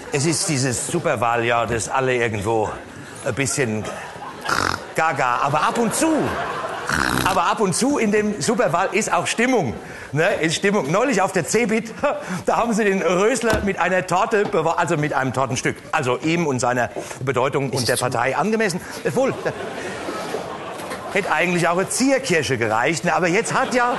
Es ist dieses Superwahljahr, das alle irgendwo ein bisschen gaga, aber ab und zu in dem Superwahl ist auch Stimmung. Ne, ist Stimmung. Neulich auf der CeBIT, da haben sie den Rösler mit einer Torte, also mit einem Tortenstück, also ihm und seiner Bedeutung und der Partei angemessen. Wohl, hätte eigentlich auch eine Zierkirsche gereicht, ne, aber jetzt hat ja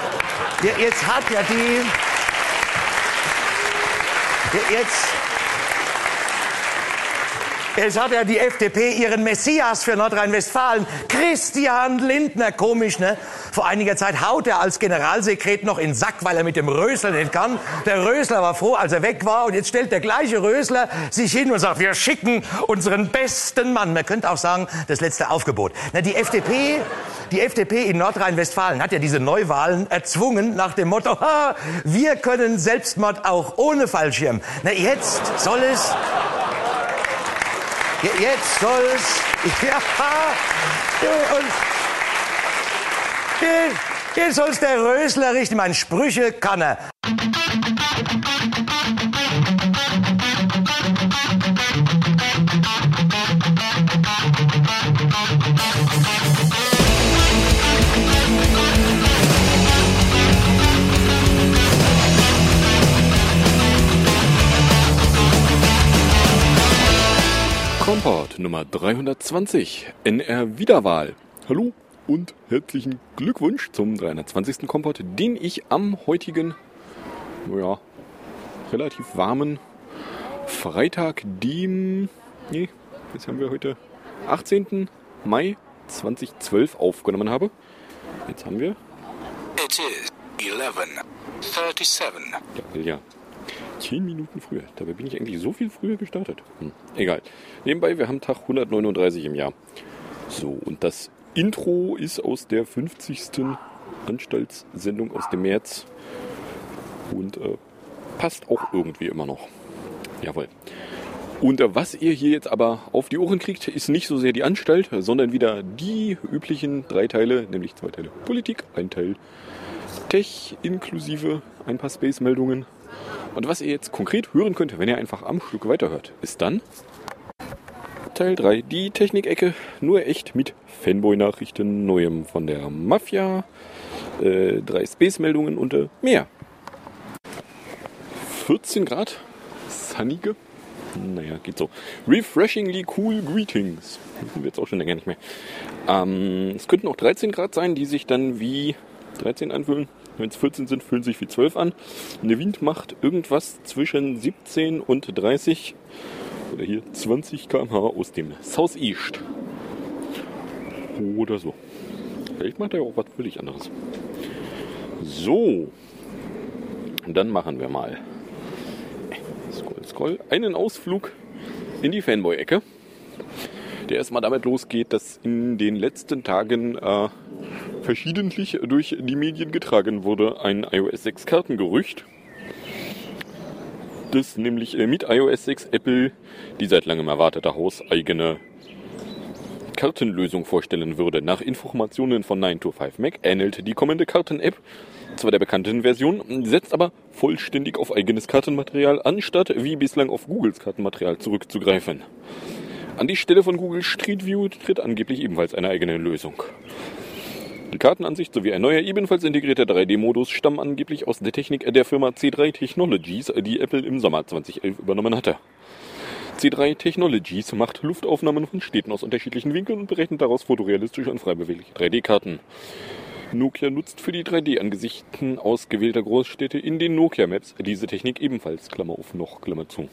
die FDP ihren Messias für Nordrhein-Westfalen, Christian Lindner. Komisch, ne? Vor einiger Zeit haut er als Generalsekret noch in den Sack, weil er mit dem Rösler nicht kann. Der Rösler war froh, als er weg war. Und jetzt stellt der gleiche Rösler sich hin und sagt, wir schicken unseren besten Mann. Man könnte auch sagen, das letzte Aufgebot. Na, die FDP in Nordrhein-Westfalen hat ja diese Neuwahlen erzwungen nach dem Motto, wir können Selbstmord auch ohne Fallschirm. Na, jetzt soll es der Rösler richten. Meine Sprüche kann er. Kompott Nummer 320, NR Wiederwahl. Hallo und herzlichen Glückwunsch zum 320. Kompott, den ich am heutigen, relativ warmen Freitag, jetzt haben wir heute 18. Mai 2012 aufgenommen habe. Jetzt haben wir... It is 11:37. Ja. 10 Minuten früher. Dabei bin ich eigentlich so viel früher gestartet. Egal. Nebenbei, wir haben Tag 139 im Jahr. So, und das Intro ist aus der 50. Anstaltssendung aus dem März. Und passt auch irgendwie immer noch. Jawohl. Und was ihr hier jetzt aber auf die Ohren kriegt, ist nicht so sehr die Anstalt, sondern wieder die üblichen 3 Teile, nämlich 2 Teile Politik, 1 Teil Tech inklusive ein paar Space-Meldungen. Und was ihr jetzt konkret hören könnt, wenn ihr einfach am Stück weiterhört, ist dann Teil 3, die Technik-Ecke, nur echt mit Fanboy-Nachrichten, Neuem von der Mafia, 3 Space-Meldungen und mehr. 14 Grad, sunnige, naja, geht so. Refreshingly cool greetings. Das sind wir jetzt auch schon länger nicht mehr. Es könnten auch 13 Grad sein, die sich dann wie 13 anfühlen. Wenn es 14 sind, fühlen sich wie 12 an. Und der Wind macht irgendwas zwischen 17 und 30 oder hier 20 km/h aus dem Southeast. Oder so. Vielleicht macht er ja auch was völlig anderes. So. Dann machen wir mal Scroll. Einen Ausflug in die Fanboy-Ecke. Der erstmal damit losgeht, dass in den letzten Tagen verschiedentlich durch die Medien getragen wurde ein iOS 6 Kartengerücht, das nämlich mit iOS 6 Apple die seit langem erwartete hauseigene Kartenlösung vorstellen würde. Nach Informationen von 9to5Mac ähnelt die kommende Karten-App zwar der bekannten Version, setzt aber vollständig auf eigenes Kartenmaterial, anstatt wie bislang auf Googles Kartenmaterial zurückzugreifen. An die Stelle von Google Street View tritt angeblich ebenfalls eine eigene Lösung. Die Kartenansicht sowie ein neuer, ebenfalls integrierter 3D-Modus stammen angeblich aus der Technik der Firma C3 Technologies, die Apple im Sommer 2011 übernommen hatte. C3 Technologies macht Luftaufnahmen von Städten aus unterschiedlichen Winkeln und berechnet daraus fotorealistische und frei bewegliche 3D-Karten. Nokia nutzt für die 3D-Angesichten ausgewählter Großstädte in den Nokia Maps diese Technik ebenfalls, Klammer auf noch, Klammer zu.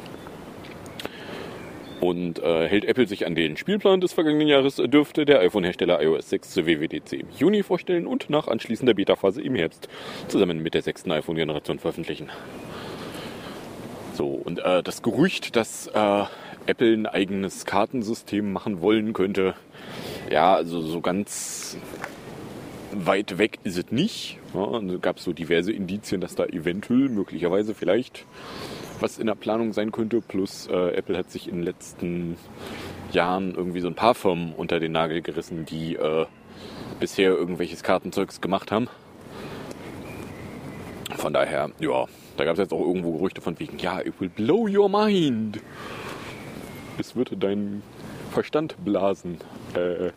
Und hält Apple sich an den Spielplan des vergangenen Jahres, dürfte der iPhone-Hersteller iOS 6 zur WWDC im Juni vorstellen und nach anschließender Beta-Phase im Herbst zusammen mit der 6. iPhone-Generation veröffentlichen. So, und das Gerücht, dass Apple ein eigenes Kartensystem machen wollen könnte, ja, also so ganz weit weg ist es nicht. Ja, da gab es so diverse Indizien, dass da eventuell, möglicherweise vielleicht was in der Planung sein könnte. Plus Apple hat sich in den letzten Jahren irgendwie so ein paar Firmen unter den Nagel gerissen, die bisher irgendwelches Kartenzeugs gemacht haben. Von daher, ja, da gab es jetzt auch irgendwo Gerüchte von wegen, ja, it will blow your mind. Es würde deinen Verstand blasen. Werde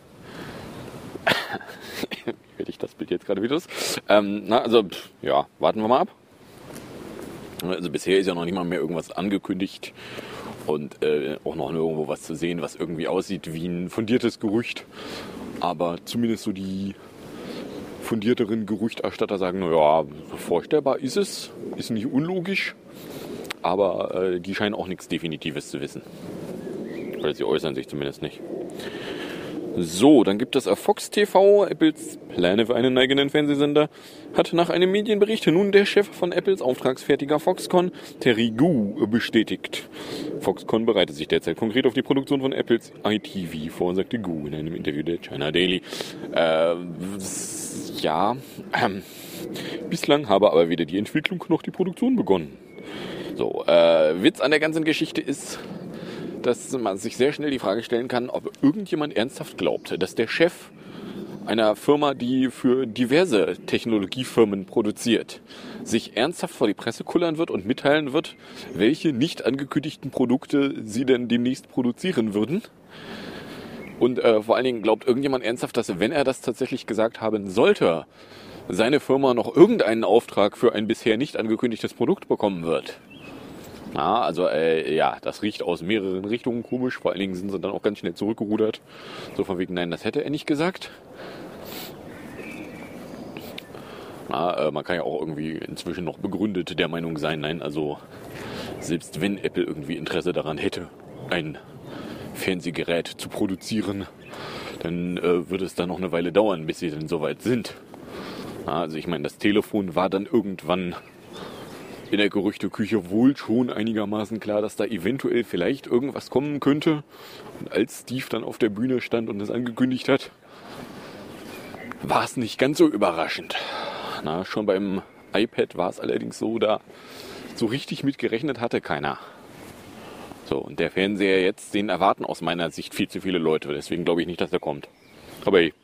ich das Bild jetzt gerade wieder los? Ja, warten wir mal ab. Also bisher ist ja noch nicht mal mehr irgendwas angekündigt und auch noch irgendwo was zu sehen, was irgendwie aussieht wie ein fundiertes Gerücht. Aber zumindest so die fundierteren Gerüchterstatter sagen, naja, vorstellbar ist es, ist nicht unlogisch, aber die scheinen auch nichts Definitives zu wissen. Oder sie äußern sich zumindest nicht. So, dann gibt es auf Fox TV, Apples Pläne für einen eigenen Fernsehsender, hat nach einem Medienbericht nun der Chef von Apples Auftragsfertiger Foxconn, Terry Gou, bestätigt. Foxconn bereitet sich derzeit konkret auf die Produktion von Apples iTV vor, sagte Gou in einem Interview der China Daily. Bislang habe aber weder die Entwicklung noch die Produktion begonnen. So, Witz an der ganzen Geschichte ist, dass man sich sehr schnell die Frage stellen kann, ob irgendjemand ernsthaft glaubt, dass der Chef einer Firma, die für diverse Technologiefirmen produziert, sich ernsthaft vor die Presse kullern wird und mitteilen wird, welche nicht angekündigten Produkte sie denn demnächst produzieren würden. Und vor allen Dingen glaubt irgendjemand ernsthaft, dass wenn er das tatsächlich gesagt haben sollte, seine Firma noch irgendeinen Auftrag für ein bisher nicht angekündigtes Produkt bekommen wird. Ja, also das riecht aus mehreren Richtungen komisch. Vor allen Dingen sind sie dann auch ganz schnell zurückgerudert. So von wegen, nein, das hätte er nicht gesagt. Man kann ja auch irgendwie inzwischen noch begründet der Meinung sein, nein, also selbst wenn Apple irgendwie Interesse daran hätte, ein Fernsehgerät zu produzieren, dann würde es da noch eine Weile dauern, bis sie dann soweit sind. Also ich meine, das Telefon war dann irgendwann in der Gerüchteküche wohl schon einigermaßen klar, dass da eventuell vielleicht irgendwas kommen könnte. Und als Steve dann auf der Bühne stand und das angekündigt hat, war es nicht ganz so überraschend. Schon beim iPad war es allerdings so, da so richtig mit gerechnet hatte keiner. So, und der Fernseher jetzt, den erwarten aus meiner Sicht viel zu viele Leute. Deswegen glaube ich nicht, dass er kommt. Aber hey,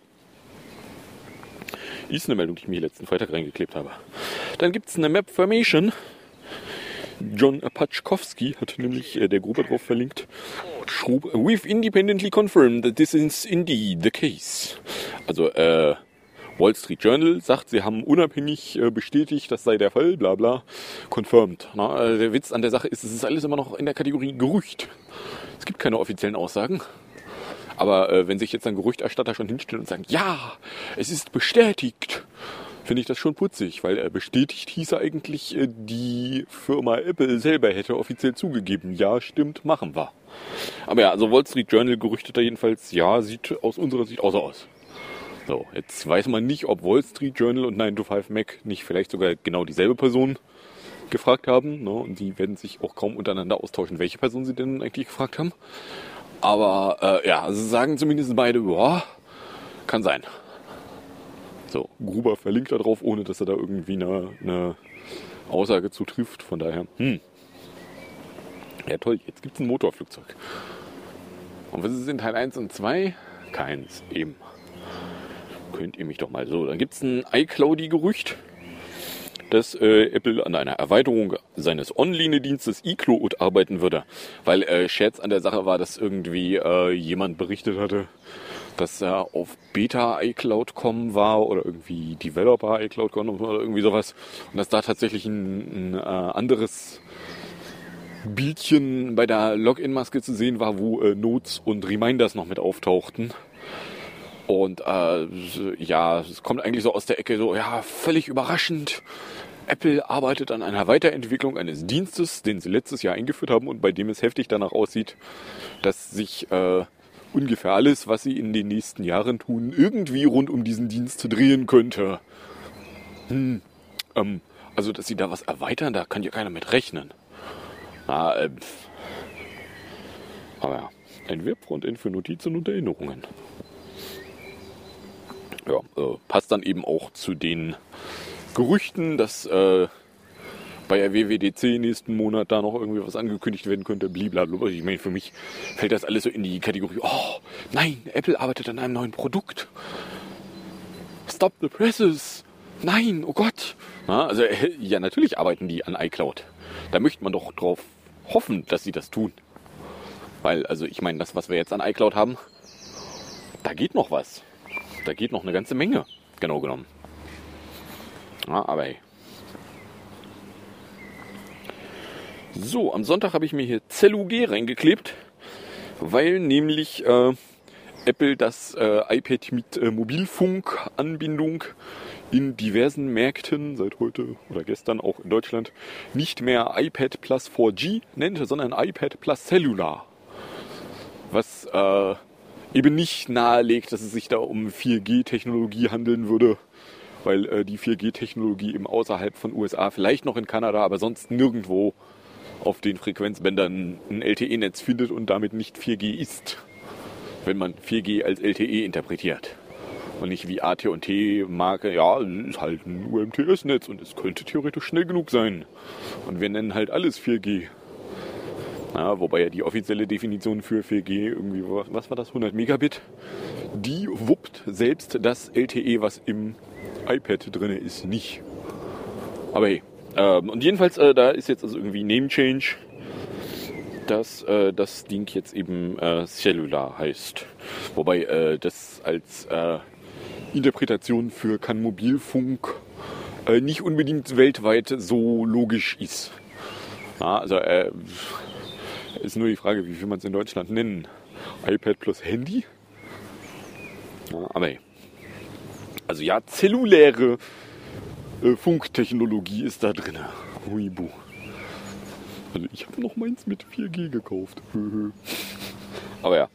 ist eine Meldung, die ich mir letzten Freitag reingeklebt habe. Dann gibt es eine Mapformation. John Paczkowski hat nämlich der Gruppe drauf verlinkt. Schrob, we've independently confirmed that this is indeed the case. Also Wall Street Journal sagt, sie haben unabhängig bestätigt, das sei der Fall, bla bla, confirmed. Der Witz an der Sache ist, es ist alles immer noch in der Kategorie Gerücht. Es gibt keine offiziellen Aussagen. Aber wenn sich jetzt ein Gerüchterstatter schon hinstellt und sagt, ja, es ist bestätigt, finde ich das schon putzig, weil bestätigt hieße eigentlich, die Firma Apple selber hätte offiziell zugegeben, ja, stimmt, machen wir. Aber ja, also Wall Street Journal gerüchtet da jedenfalls, ja, sieht aus unserer Sicht auch so aus. So, jetzt weiß man nicht, ob Wall Street Journal und 9to5Mac nicht vielleicht sogar genau dieselbe Person gefragt haben. Ne? Und die werden sich auch kaum untereinander austauschen, welche Person sie denn eigentlich gefragt haben. Aber also sagen zumindest beide, ja, kann sein. So, Gruber verlinkt da drauf, ohne dass er da irgendwie eine Aussage zu trifft. Von daher, ja toll, jetzt gibt es ein Motorflugzeug. Und was ist in Teil 1 und 2? Keins, eben. Könnt ihr mich doch mal so. Dann gibt es ein iCloudy-Gerücht, dass Apple an einer Erweiterung seines Online-Dienstes iCloud arbeiten würde. Weil Scherz an der Sache war, dass irgendwie jemand berichtet hatte, dass er auf Beta iCloud.com war oder irgendwie Developer iCloud.com oder irgendwie sowas. Und dass da tatsächlich ein anderes Bildchen bei der Login-Maske zu sehen war, wo Notes und Reminders noch mit auftauchten. Und es kommt eigentlich so aus der Ecke so, ja, völlig überraschend. Apple arbeitet an einer Weiterentwicklung eines Dienstes, den sie letztes Jahr eingeführt haben und bei dem es heftig danach aussieht, dass sich ungefähr alles, was sie in den nächsten Jahren tun, irgendwie rund um diesen Dienst drehen könnte. Also, dass sie da was erweitern, da kann ja keiner mit rechnen. Aber ja, ein Web-Frontend für Notizen und Erinnerungen. Ja, passt dann eben auch zu den Gerüchten, dass bei der WWDC nächsten Monat da noch irgendwie was angekündigt werden könnte, blablabla. Ich meine, für mich fällt das alles so in die Kategorie, oh nein, Apple arbeitet an einem neuen Produkt. Stop the presses. Nein, oh Gott. Ja, also ja, natürlich arbeiten die an iCloud. Da möchte man doch drauf hoffen, dass sie das tun. Weil, also ich meine, das, was wir jetzt an iCloud haben, da geht noch was. Da geht noch eine ganze Menge, genau genommen. Ja, aber hey. So, am Sonntag habe ich mir hier Celu-G reingeklebt, weil nämlich Apple das iPad mit Mobilfunkanbindung in diversen Märkten seit heute oder gestern auch in Deutschland nicht mehr iPad Plus 4G nennt, sondern iPad Plus Cellular. Was eben nicht nahelegt, dass es sich da um 4G-Technologie handeln würde, weil die 4G-Technologie eben außerhalb von USA, vielleicht noch in Kanada, aber sonst nirgendwo auf den Frequenzbändern ein LTE-Netz findet und damit nicht 4G ist, wenn man 4G als LTE interpretiert. Und nicht wie AT&T-Marke, ja, es ist halt ein UMTS-Netz und es könnte theoretisch schnell genug sein. Und wir nennen halt alles 4G. Ja, wobei ja die offizielle Definition für 4G irgendwie, was war das, 100 Megabit, die wuppt selbst das LTE, was im iPad drin ist, nicht. Aber hey, und jedenfalls, da ist jetzt also irgendwie Name Change, dass das Ding jetzt eben Cellular heißt. Wobei das als Interpretation für kann Mobilfunk nicht unbedingt weltweit so logisch ist. Ja, also ist nur die Frage, wie will man es in Deutschland nennen? iPad plus Handy? Ja, aber hey. Also ja, zelluläre Funktechnologie ist da drin. Huibu. Also ich habe noch meins mit 4G gekauft. Aber ja.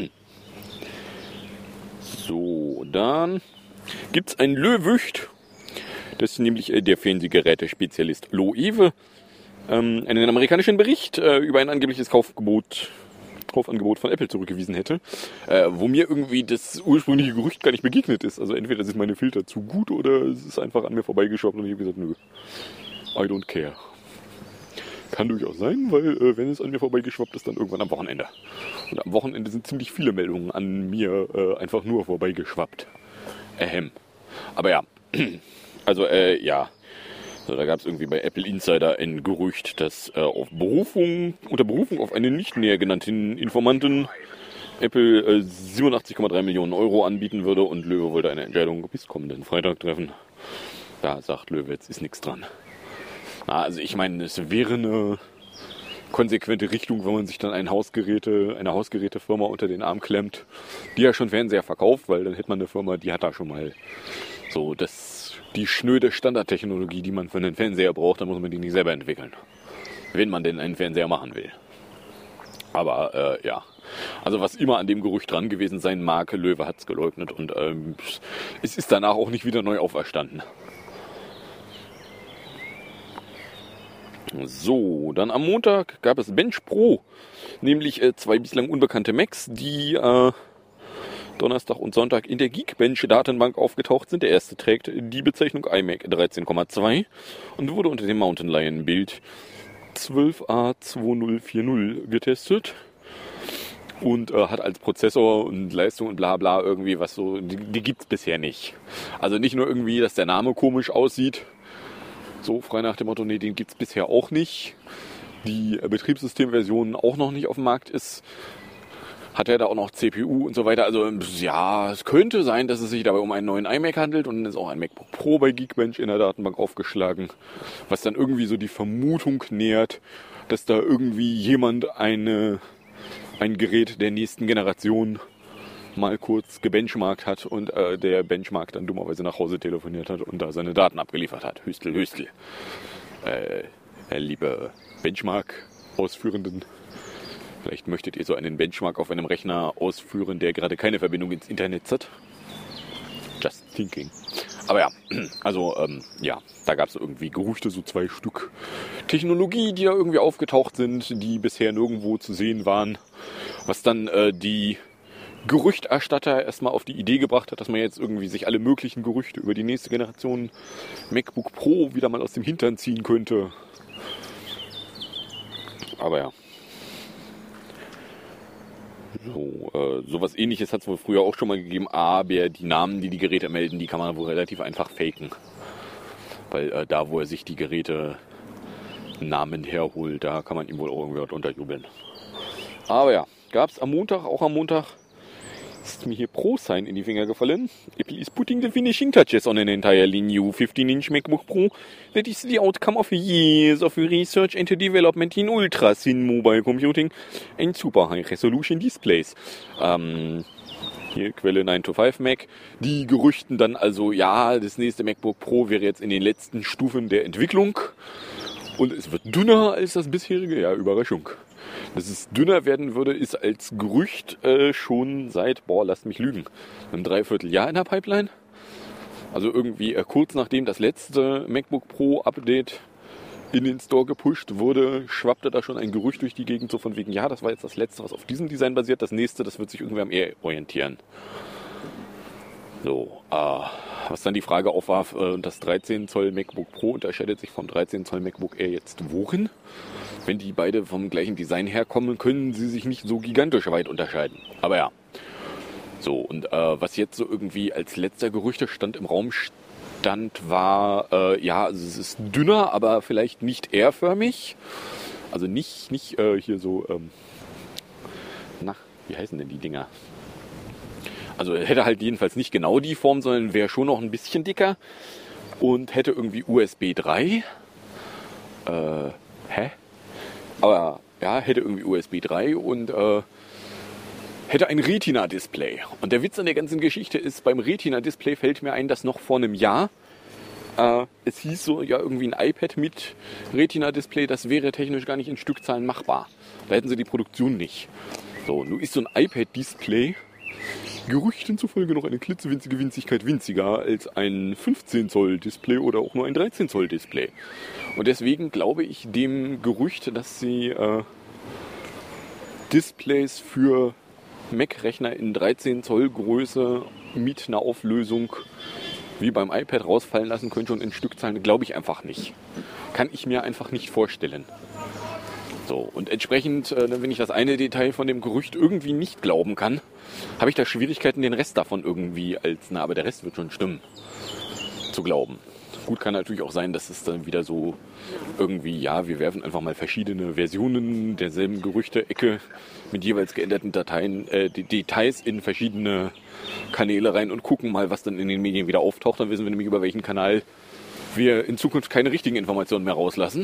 So, dann gibt es einen Löwücht. Das ist nämlich der Fernsehgerätespezialist Loewe. Einen amerikanischen Bericht über ein angebliches Kaufangebot von Apple zurückgewiesen hätte, wo mir irgendwie das ursprüngliche Gerücht gar nicht begegnet ist. Also entweder sind meine Filter zu gut oder es ist einfach an mir vorbeigeschwappt und ich habe gesagt, nö, I don't care. Kann durchaus sein, weil wenn es an mir vorbeigeschwappt ist, dann irgendwann am Wochenende. Und am Wochenende sind ziemlich viele Meldungen an mir einfach nur vorbeigeschwappt. Aber ja, also ja. So, da gab es irgendwie bei Apple Insider ein Gerücht, dass unter Berufung auf einen nicht näher genannten Informanten Apple 87,3 Millionen Euro anbieten würde und Löwe wollte eine Entscheidung bis kommenden Freitag treffen. Da sagt Löwe, jetzt ist nichts dran. Na, also ich meine, es wäre eine konsequente Richtung, wenn man sich dann eine Hausgerätefirma unter den Arm klemmt, die ja schon Fernseher verkauft, weil dann hätte man eine Firma, die hat da schon mal so die schnöde Standardtechnologie, die man für einen Fernseher braucht, dann muss man die nicht selber entwickeln. Wenn man denn einen Fernseher machen will. Aber ja, also was immer an dem Gerücht dran gewesen sein mag, Löwe hat es geleugnet und es ist danach auch nicht wieder neu auferstanden. So, dann am Montag gab es Bench Pro, nämlich 2 bislang unbekannte Macs, die Donnerstag und Sonntag in der Geekbench-Datenbank aufgetaucht sind. Der erste trägt die Bezeichnung iMac 13,2 und wurde unter dem Mountain Lion Bild 12A2040 getestet und hat als Prozessor und Leistung und bla bla irgendwie was so, die gibt es bisher nicht. Also nicht nur irgendwie, dass der Name komisch aussieht, so frei nach dem Motto, nee, den gibt es bisher auch nicht. Die Betriebssystemversion auch noch nicht auf dem Markt ist. Hat er da auch noch CPU und so weiter. Also ja, es könnte sein, dass es sich dabei um einen neuen iMac handelt und dann ist auch ein MacBook Pro bei Geekbench in der Datenbank aufgeschlagen, was dann irgendwie so die Vermutung nährt, dass da irgendwie jemand ein Gerät der nächsten Generation mal kurz gebenchmarkt hat und der Benchmark dann dummerweise nach Hause telefoniert hat und da seine Daten abgeliefert hat. Hüstel. Liebe Benchmark-Ausführenden, vielleicht möchtet ihr so einen Benchmark auf einem Rechner ausführen, der gerade keine Verbindung ins Internet hat. Just thinking. Aber ja, also ja, da gab es irgendwie Gerüchte, so 2 Stück Technologie, die da irgendwie aufgetaucht sind, die bisher nirgendwo zu sehen waren. Was dann die Gerüchterstatter erstmal auf die Idee gebracht hat, dass man jetzt irgendwie sich alle möglichen Gerüchte über die nächste Generation MacBook Pro wieder mal aus dem Hintern ziehen könnte. Aber ja. So, sowas Ähnliches hat es wohl früher auch schon mal gegeben, aber die Namen, die Geräte melden, die kann man wohl relativ einfach faken. Weil da, wo er sich die Geräte Namen herholt, da kann man ihm wohl auch irgendwie was unterjubeln. Aber ja, gab es am Montag, ist mir hier Pro-Sign in die Finger gefallen. Apple is putting the finishing touches on an entirely new 15-inch MacBook Pro. That is the outcome of years of research and development in ultra-thin mobile computing and super high-resolution displays. Hier Quelle 9to5Mac. Die gerüchten dann also, ja, das nächste MacBook Pro wäre jetzt in den letzten Stufen der Entwicklung. Und es wird dünner als das bisherige. Ja, Überraschung. Dass es dünner werden würde, ist als Gerücht schon seit, lasst mich lügen, einem Dreivierteljahr in der Pipeline. Also irgendwie kurz nachdem das letzte MacBook Pro Update in den Store gepusht wurde, schwappte da schon ein Gerücht durch die Gegend, so von wegen, ja, das war jetzt das letzte, was auf diesem Design basiert. Das nächste, das wird sich irgendwie am Air orientieren. So, was dann die Frage aufwarf, das 13 Zoll MacBook Pro unterscheidet sich vom 13 Zoll MacBook Air jetzt worin? Wenn die beide vom gleichen Design herkommen, können sie sich nicht so gigantisch weit unterscheiden. Aber ja. So, und was jetzt so irgendwie als letzter Gerüchtestand im Raum stand, war, ja, also es ist dünner, aber vielleicht nicht airförmig. Also nicht hier so, wie heißen denn die Dinger? Also hätte halt jedenfalls nicht genau die Form, sondern wäre schon noch ein bisschen dicker und hätte irgendwie USB 3. Aber ja, hätte irgendwie USB 3 und hätte ein Retina-Display. Und der Witz an der ganzen Geschichte ist, beim Retina-Display fällt mir ein, dass noch vor einem Jahr es hieß so, ja, irgendwie ein iPad mit Retina-Display, das wäre technisch gar nicht in Stückzahlen machbar. Da hätten sie die Produktion nicht. So, nun ist so ein iPad-Display Gerüchten zufolge noch eine klitzewinzige Winzigkeit winziger als ein 15 Zoll Display oder auch nur ein 13 Zoll Display. Und deswegen glaube ich dem Gerücht, dass sie Displays für Mac-Rechner in 13 Zoll Größe mit einer Auflösung wie beim iPad rausfallen lassen können, schon in Stückzahlen, glaube ich einfach nicht. Kann ich mir einfach nicht vorstellen. So, und entsprechend, wenn ich das eine Detail von dem Gerücht irgendwie nicht glauben kann, habe ich da Schwierigkeiten, den Rest davon irgendwie aber der Rest wird schon stimmen, zu glauben. Gut, kann natürlich auch sein, dass es dann wieder so irgendwie, ja, wir werfen einfach mal verschiedene Versionen derselben Gerüchte-Ecke mit jeweils geänderten Details in verschiedene Kanäle rein und gucken mal, was dann in den Medien wieder auftaucht. Dann wissen wir nämlich, über welchen Kanal wir in Zukunft keine richtigen Informationen mehr rauslassen.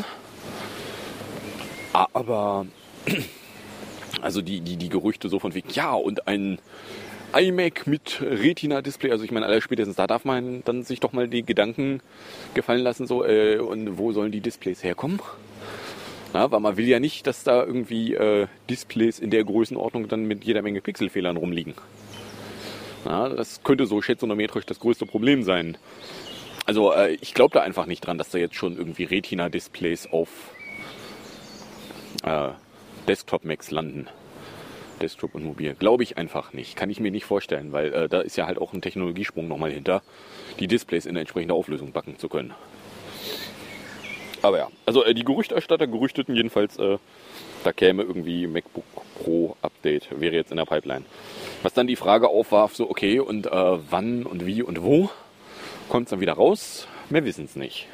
Aber, also die Gerüchte so von wegen, ja, und ein iMac mit Retina-Display, also ich meine, allerspätestens da darf man dann sich doch mal die Gedanken gefallen lassen, so, und wo sollen die Displays herkommen? Na, weil man will ja nicht, dass da irgendwie Displays in der Größenordnung dann mit jeder Menge Pixelfehlern rumliegen. Na, das könnte so schätzonometrisch das größte Problem sein. Also ich glaube da einfach nicht dran, dass da jetzt schon irgendwie Retina-Displays auf Desktop-Macs landen. Desktop und mobil. Glaube ich einfach nicht. Kann ich mir nicht vorstellen, weil da ist ja halt auch ein Technologiesprung nochmal hinter, die Displays in entsprechender Auflösung backen zu können. Aber ja, also die Gerüchterstatter gerüchteten jedenfalls, da käme irgendwie MacBook Pro Update, wäre jetzt in der Pipeline. Was dann die Frage aufwarf, so okay, und wann und wie und wo kommt es dann wieder raus? Wir wissen es nicht.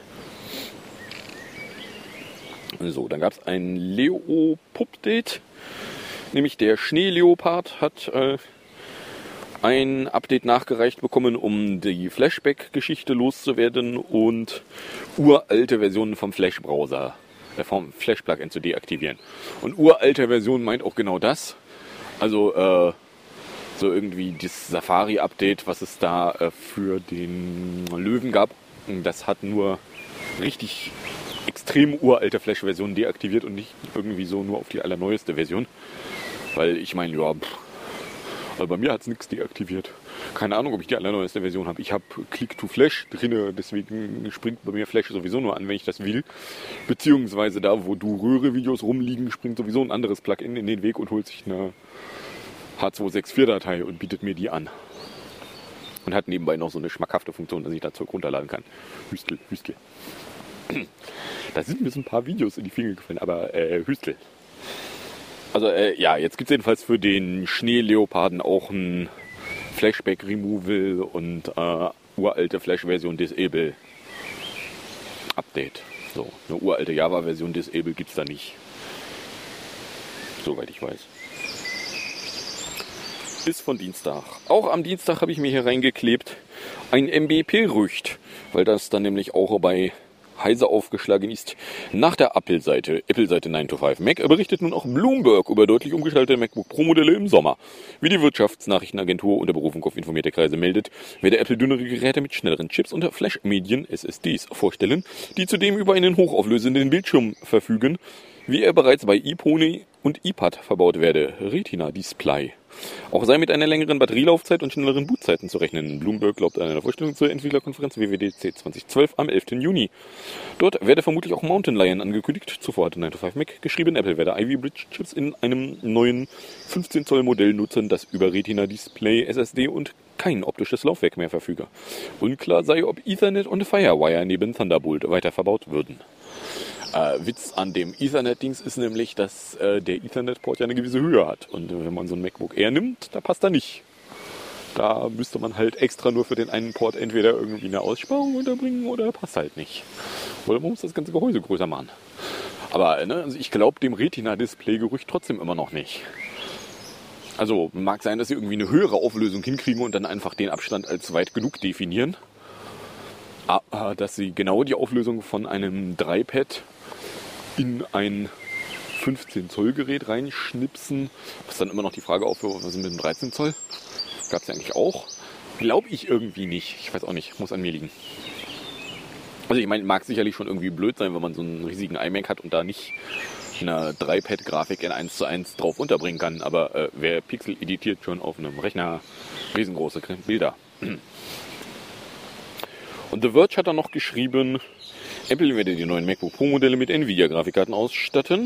So, dann gab es ein Leo-Update. Nämlich der Schneeleopard hat ein Update nachgereicht bekommen, um die Flashback-Geschichte loszuwerden und uralte Versionen vom Flash-Browser, vom Flash-Plugin zu deaktivieren. Und uralte Version meint auch genau das. Also so irgendwie das Safari-Update, was es da für den Löwen gab, das hat nur richtig extrem uralte Flash-Versionen deaktiviert und nicht irgendwie so nur auf die allerneueste Version. Weil ich meine, ja, also bei mir hat es nichts deaktiviert. Keine Ahnung, ob ich die allerneueste Version habe. Ich habe Click-to-Flash drin, deswegen springt bei mir Flash sowieso nur an, wenn ich das will. Beziehungsweise da, wo du Röhre-Videos rumliegen, springt sowieso ein anderes Plugin in den Weg und holt sich eine H264-Datei und bietet mir die an. Und hat nebenbei noch so eine schmackhafte Funktion, dass ich da Zeug runterladen kann. Hüstel. Da sind mir so ein paar Videos in die Finger gefallen, aber Hüstel. Also ja, jetzt gibt es jedenfalls für den Schneeleoparden auch ein Flashback-Removal und uralte Flash-Version Disable. Update. So, eine uralte Java-Version Disable gibt es da nicht. Soweit ich weiß. Ist von Dienstag. Auch am Dienstag habe ich mir hier reingeklebt ein MBP-Rücht, weil das dann nämlich auch bei Heise aufgeschlagen ist. Nach der Apple-Seite 9to5Mac, berichtet nun auch Bloomberg über deutlich umgestaltete MacBook Pro-Modelle im Sommer. Wie die Wirtschaftsnachrichtenagentur unter Berufung auf informierte Kreise meldet, werde Apple dünnere Geräte mit schnelleren Chips und Flash-Medien SSDs vorstellen, die zudem über einen hochauflösenden Bildschirm verfügen, wie er bereits bei iPhone und iPad verbaut werde, Retina-Display. Auch sei mit einer längeren Batterielaufzeit und schnelleren Bootzeiten zu rechnen. Bloomberg glaubt an einer Vorstellung zur Entwicklerkonferenz WWDC 2012 am 11. Juni. Dort werde vermutlich auch Mountain Lion angekündigt. Zuvor hatte 9to5Mac geschrieben, Apple werde Ivy Bridge Chips in einem neuen 15 Zoll Modell nutzen, das über Retina-Display, SSD und kein optisches Laufwerk mehr verfüge. Unklar sei, ob Ethernet und Firewire neben Thunderbolt weiterverbaut würden. Witz an dem Ethernet-Dings ist nämlich, dass der Ethernet-Port ja eine gewisse Höhe hat. Und wenn man so ein MacBook Air nimmt, da passt er nicht. Da müsste man halt extra nur für den einen Port entweder irgendwie eine Aussparung unterbringen oder passt halt nicht. Oder man muss das ganze Gehäuse größer machen. Aber also ich glaube dem Retina-Display-Gerücht trotzdem immer noch nicht. Also mag sein, dass sie irgendwie eine höhere Auflösung hinkriegen und dann einfach den Abstand als weit genug definieren. Aber dass sie genau die Auflösung von einem 3-Pad in ein 15 Zoll Gerät reinschnipsen, was dann immer noch die Frage aufwirft, was ist mit dem 13 Zoll? Gab es ja eigentlich auch. Glaube ich irgendwie nicht. Ich weiß auch nicht, muss an mir liegen. Also ich meine, mag sicherlich schon irgendwie blöd sein, wenn man so einen riesigen iMac hat und da nicht eine 3-Pad-Grafik in 1:1 drauf unterbringen kann. Aber wer Pixel editiert schon auf einem Rechner riesengroße Bilder. Und The Verge hat dann noch geschrieben, Apple werde die neuen MacBook Pro Modelle mit Nvidia-Grafikkarten ausstatten.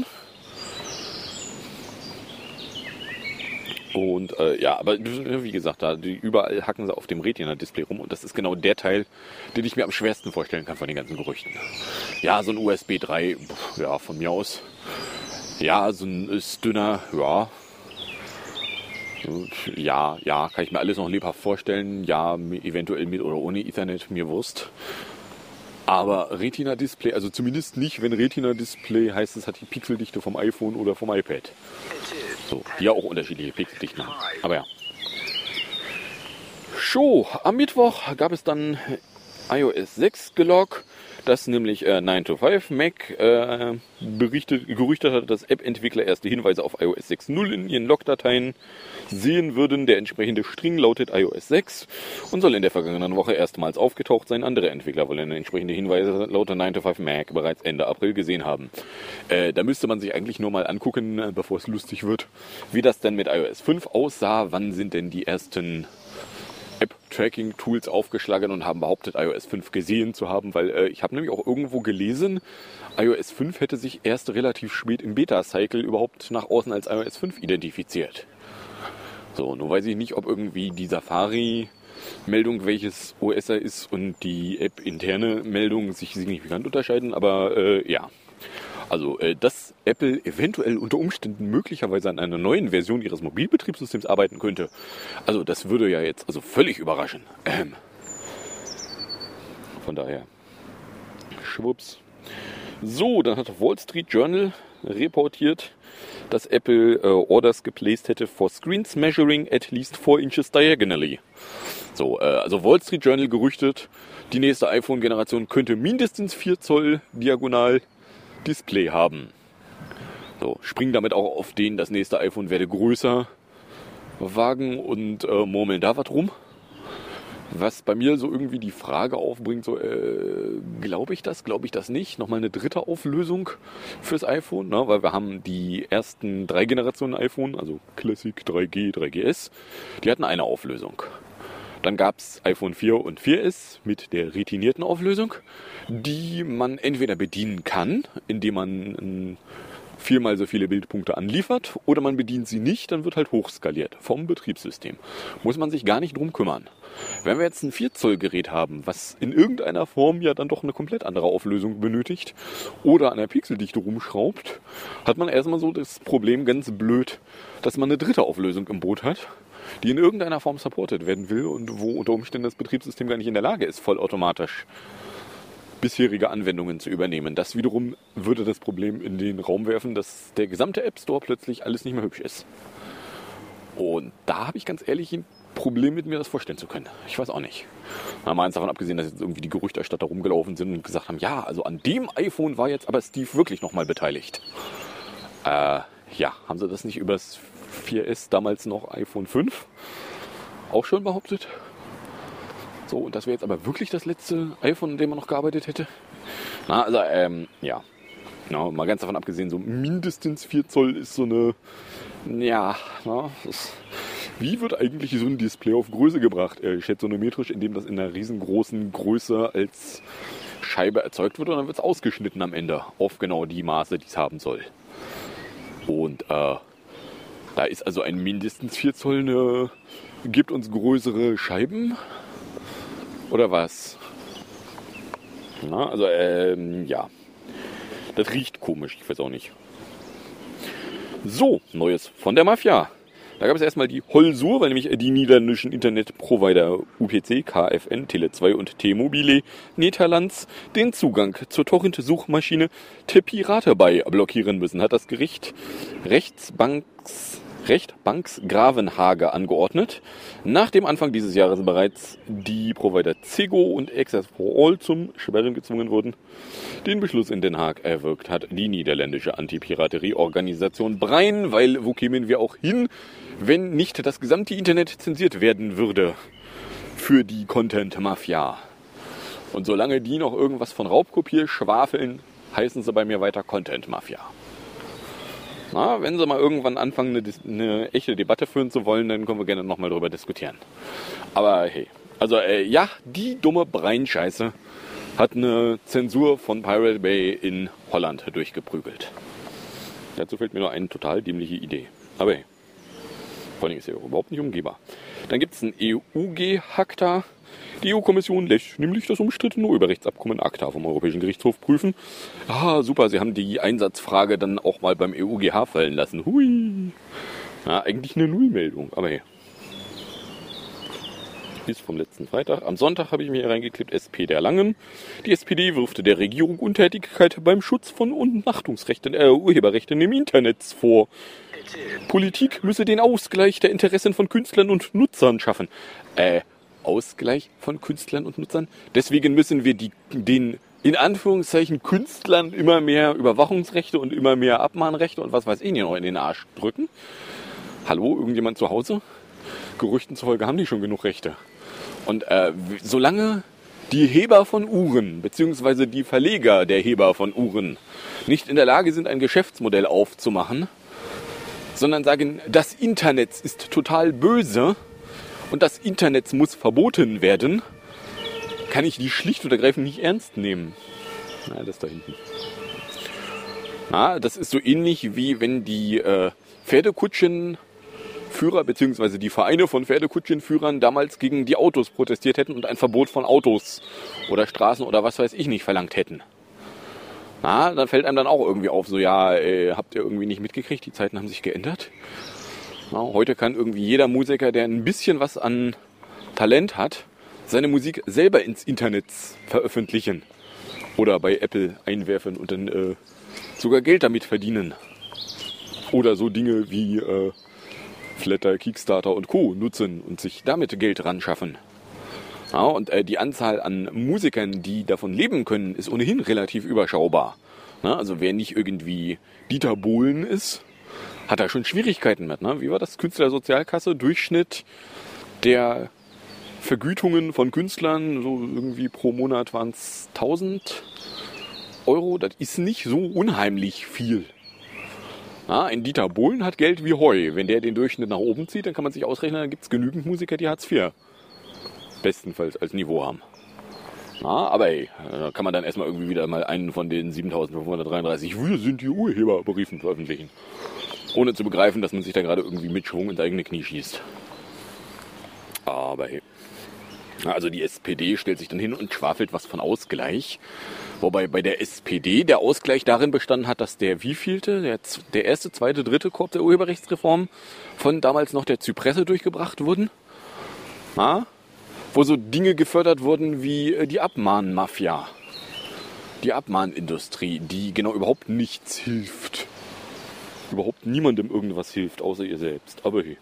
Und ja, aber wie gesagt, überall hacken sie auf dem Retina-Display rum und das ist genau der Teil, den ich mir am schwersten vorstellen kann von den ganzen Gerüchten. Ja, so ein USB 3, ja, von mir aus. Ja, so ein dünner, ja. Ja, kann ich mir alles noch lebhaft vorstellen. Ja, eventuell mit oder ohne Ethernet, mir Wurst. Aber Retina-Display, also zumindest nicht, wenn Retina-Display heißt, es hat die Pixeldichte vom iPhone oder vom iPad. So, die ja auch unterschiedliche Pixeldichten haben. Aber ja. Am Mittwoch gab es dann iOS 6 Gelog, das nämlich 9to5Mac gerüchtet hat, dass App-Entwickler erste Hinweise auf iOS 6.0 in ihren Logdateien sehen würden. Der entsprechende String lautet iOS 6 und soll in der vergangenen Woche erstmals aufgetaucht sein. Andere Entwickler wollen entsprechende Hinweise laut 9to5Mac bereits Ende April gesehen haben. Da müsste man sich eigentlich nur mal angucken, bevor es lustig wird, wie das denn mit iOS 5 aussah. Wann sind denn die ersten App-Tracking-Tools aufgeschlagen und haben behauptet, iOS 5 gesehen zu haben, weil ich habe nämlich auch irgendwo gelesen, iOS 5 hätte sich erst relativ spät im Beta-Cycle überhaupt nach außen als iOS 5 identifiziert. So, nun weiß ich nicht, ob irgendwie die Safari-Meldung, welches OS er ist, und die App-interne Meldung sich signifikant unterscheiden, aber ja. Also, dass Apple eventuell unter Umständen möglicherweise an einer neuen Version ihres Mobilbetriebssystems arbeiten könnte, also das würde ja jetzt also völlig überraschen. Von daher, schwupps. So, dann hat Wall Street Journal reportiert, dass Apple Orders geplaced hätte for screens measuring at least 4 inches diagonally. So, also Wall Street Journal gerüchtet, die nächste iPhone-Generation könnte mindestens 4 Zoll diagonal Display haben. So, springen damit auch auf den, das nächste iPhone werde größer wagen und murmeln da was rum. Was bei mir so irgendwie die Frage aufbringt, so glaube ich das nicht? Nochmal eine dritte Auflösung fürs iPhone, ne? Weil wir haben die ersten 3 Generationen iPhone, also Classic, 3G, 3GS, die hatten eine Auflösung. Dann gab es iPhone 4 und 4S mit der retinierten Auflösung, die man entweder bedienen kann, indem man 4-mal so viele Bildpunkte anliefert, oder man bedient sie nicht, dann wird halt hochskaliert vom Betriebssystem. Muss man sich gar nicht drum kümmern. Wenn wir jetzt ein 4-Zoll-Gerät haben, was in irgendeiner Form ja dann doch eine komplett andere Auflösung benötigt oder an der Pixeldichte rumschraubt, hat man erstmal so das Problem, ganz blöd, dass man eine dritte Auflösung im Boot hat, die in irgendeiner Form supported werden will und wo unter Umständen das Betriebssystem gar nicht in der Lage ist, vollautomatisch bisherige Anwendungen zu übernehmen. Das wiederum würde das Problem in den Raum werfen, dass der gesamte App Store plötzlich alles nicht mehr hübsch ist. Und da habe ich ganz ehrlich ein Problem mit mir, das vorstellen zu können. Ich weiß auch nicht. Mal eins davon abgesehen, dass jetzt irgendwie die Gerüchterstatter rumgelaufen sind und gesagt haben, ja, also an dem iPhone war jetzt aber Steve wirklich nochmal beteiligt. Ja, haben sie das nicht über das 4S, damals noch iPhone 5, auch schon behauptet? So, und das wäre jetzt aber wirklich das letzte iPhone, an dem man noch gearbeitet hätte? Na, also, ja. Na, mal ganz davon abgesehen, so mindestens 4 Zoll ist so eine, ja, na, wie wird eigentlich so ein Display auf Größe gebracht? Schätzonometrisch, indem das in einer riesengroßen Größe als Scheibe erzeugt wird und dann wird es ausgeschnitten am Ende auf genau die Maße, die es haben soll. Und da ist also ein mindestens 4 Zoll gibt uns größere Scheiben oder was? Na, also ja, das riecht komisch, ich weiß auch nicht. So, Neues von der Mafia. Da gab es erstmal die Holsur, weil nämlich die niederländischen Internetprovider UPC, KFN, Tele2 und T-Mobile Nederlands den Zugang zur Torrent-Suchmaschine Te-Piratenbij blockieren müssen, hat das Gericht Rechtbanks Gravenhage angeordnet. Nach dem Anfang dieses Jahres bereits die Provider Ziggo und Access for All zum Sperren gezwungen wurden. Den Beschluss in Den Haag erwirkt hat die niederländische Antipiraterie-Organisation Brein, weil wo kämen wir auch hin, wenn nicht das gesamte Internet zensiert werden würde für die Content-Mafia. Und solange die noch irgendwas von Raubkopier schwafeln, heißen sie bei mir weiter Content-Mafia. Na, wenn sie mal irgendwann anfangen, eine echte Debatte führen zu wollen, dann können wir gerne nochmal drüber diskutieren. Aber hey, also ja, die dumme Brein-Scheiße hat eine Zensur von Pirate Bay in Holland durchgeprügelt. Dazu fällt mir nur eine total dämliche Idee. Aber hey, vor allem ist ja überhaupt nicht umgehbar. Dann gibt es ein EUG-Hakta. Die EU-Kommission lässt nämlich das umstrittene Urheberrechtsabkommen ACTA vom Europäischen Gerichtshof prüfen. Ah, super, sie haben die Einsatzfrage dann auch mal beim EuGH fallen lassen. Hui. Ja, eigentlich eine Nullmeldung, aber hey. Bis vom letzten Freitag. Am Sonntag habe ich mir hier reingeklebt, SP der Langen. Die SPD wirft der Regierung Untätigkeit beim Schutz von Urheberrechten im Internet vor. Politik müsse den Ausgleich der Interessen von Künstlern und Nutzern schaffen. Ausgleich von Künstlern und Nutzern? Deswegen müssen wir den in Anführungszeichen Künstlern immer mehr Überwachungsrechte und immer mehr Abmahnrechte und was weiß ich nicht noch in den Arsch drücken. Hallo, irgendjemand zu Hause? Gerüchten zufolge haben die schon genug Rechte. Und solange die Heber von Uhren, beziehungsweise die Verleger der Heber von Uhren, nicht in der Lage sind, ein Geschäftsmodell aufzumachen, sondern sagen, das Internet ist total böse und das Internet muss verboten werden, kann ich die schlicht und ergreifend nicht ernst nehmen. Na, das da hinten. Na, das ist so ähnlich wie wenn die Pferdekutschenführer bzw. die Vereine von Pferdekutschenführern damals gegen die Autos protestiert hätten und ein Verbot von Autos oder Straßen oder was weiß ich nicht verlangt hätten. Na, dann fällt einem dann auch irgendwie auf, so ja, habt ihr irgendwie nicht mitgekriegt, die Zeiten haben sich geändert. Na, heute kann irgendwie jeder Musiker, der ein bisschen was an Talent hat, seine Musik selber ins Internet veröffentlichen. Oder bei Apple einwerfen und dann sogar Geld damit verdienen. Oder so Dinge wie Flatter, Kickstarter und Co. nutzen und sich damit Geld ran schaffen. Ja, und die Anzahl an Musikern, die davon leben können, ist ohnehin relativ überschaubar. Na, also wer nicht irgendwie Dieter Bohlen ist, hat da schon Schwierigkeiten mit. Ne? Wie war das? Künstlersozialkasse, Durchschnitt der Vergütungen von Künstlern, so irgendwie pro Monat waren es 1000 Euro. Das ist nicht so unheimlich viel. Na, ein Dieter Bohlen hat Geld wie Heu. Wenn der den Durchschnitt nach oben zieht, dann kann man sich ausrechnen, dann gibt es genügend Musiker, die Hartz IV bestenfalls als Niveau haben. Na, aber hey, da kann man dann erstmal irgendwie wieder mal einen von den 7533 wir sind die Urheberbriefen veröffentlichen. Ohne zu begreifen, dass man sich da gerade irgendwie mit Schwung ins eigene Knie schießt. Aber hey. Also die SPD stellt sich dann hin und schwafelt was von Ausgleich. Wobei bei der SPD der Ausgleich darin bestanden hat, dass der wievielte, der erste, zweite, dritte Korb der Urheberrechtsreform von damals noch der Zypresse durchgebracht wurden. Na? Wo so Dinge gefördert wurden wie die Abmahnmafia. Die Abmahnindustrie, die genau überhaupt nichts hilft. Überhaupt niemandem irgendwas hilft, außer ihr selbst. Aber hey.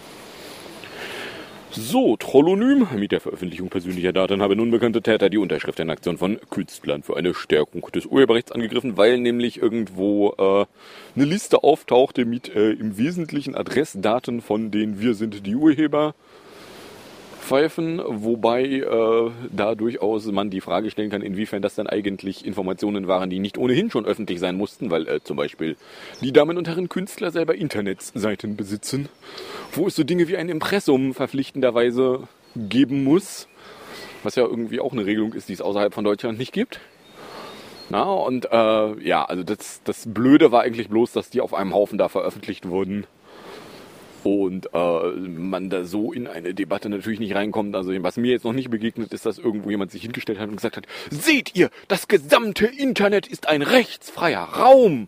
So, Trollonym. Mit der Veröffentlichung persönlicher Daten habe nun bekannte Täter die Unterschrift einer Aktion von Künstlern für eine Stärkung des Urheberrechts angegriffen, weil nämlich irgendwo eine Liste auftauchte mit im Wesentlichen Adressdaten von den Wir sind die Urheber Pfeifen, wobei da durchaus man die Frage stellen kann, inwiefern das dann eigentlich Informationen waren, die nicht ohnehin schon öffentlich sein mussten, weil zum Beispiel die Damen und Herren Künstler selber Internetseiten besitzen, wo es so Dinge wie ein Impressum verpflichtenderweise geben muss, was ja irgendwie auch eine Regelung ist, die es außerhalb von Deutschland nicht gibt. Na, und ja, also das Blöde war eigentlich bloß, dass die auf einem Haufen da veröffentlicht wurden. Und man da so in eine Debatte natürlich nicht reinkommt. Also was mir jetzt noch nicht begegnet ist, dass irgendwo jemand sich hingestellt hat und gesagt hat, seht ihr, das gesamte Internet ist ein rechtsfreier Raum.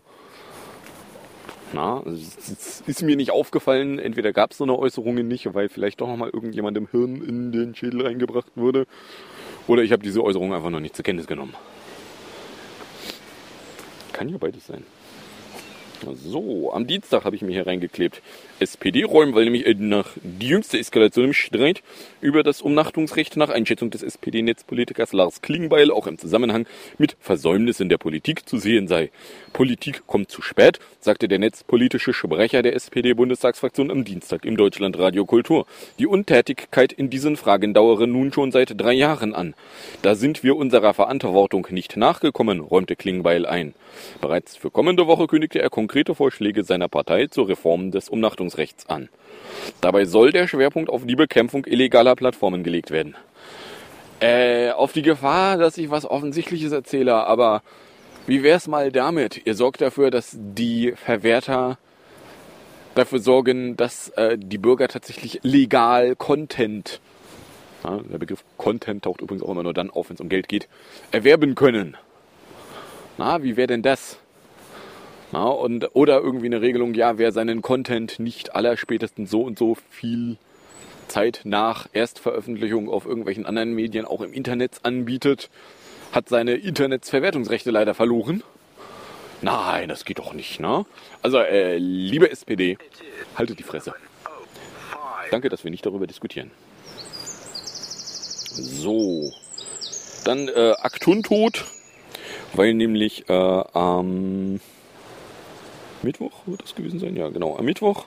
Na, es ist mir nicht aufgefallen. Entweder gab es so eine Äußerung nicht, weil vielleicht doch nochmal irgendjemandem Hirn in den Schädel reingebracht wurde. Oder ich habe diese Äußerung einfach noch nicht zur Kenntnis genommen. Kann ja beides sein. So, am Dienstag habe ich mir hier reingeklebt. SPD räumen, weil nämlich nach die jüngste Eskalation im Streit über das Umnachtungsrecht nach Einschätzung des SPD-Netzpolitikers Lars Klingbeil auch im Zusammenhang mit Versäumnissen der Politik zu sehen sei. Politik kommt zu spät, sagte der netzpolitische Sprecher der SPD-Bundestagsfraktion am Dienstag im Deutschlandradio Kultur. Die Untätigkeit in diesen Fragen dauere nun schon seit 3 Jahren an. Da sind wir unserer Verantwortung nicht nachgekommen, räumte Klingbeil ein. Bereits für kommende Woche kündigte er konkrete Vorschläge seiner Partei zur Reform des Umnachtungsrechts an. Dabei soll der Schwerpunkt auf die Bekämpfung illegaler Plattformen gelegt werden. Auf die Gefahr, dass ich was Offensichtliches erzähle, aber wie wär's mal damit? Ihr sorgt dafür, dass die Verwerter dafür sorgen, dass die Bürger tatsächlich legal Content, ja, der Begriff Content taucht übrigens auch immer nur dann auf, wenn es um Geld geht, erwerben können. Na, wie wäre denn das? Na, oder irgendwie eine Regelung, ja, wer seinen Content nicht allerspätestens so und so viel Zeit nach Erstveröffentlichung auf irgendwelchen anderen Medien auch im Internet anbietet, hat seine Internetsverwertungsrechte leider verloren. Nein, das geht doch nicht, ne? Also, liebe SPD, haltet die Fresse. Danke, dass wir nicht darüber diskutieren. So, dann Aktentod, weil nämlich am Mittwoch wird das gewesen sein? Ja, genau, am Mittwoch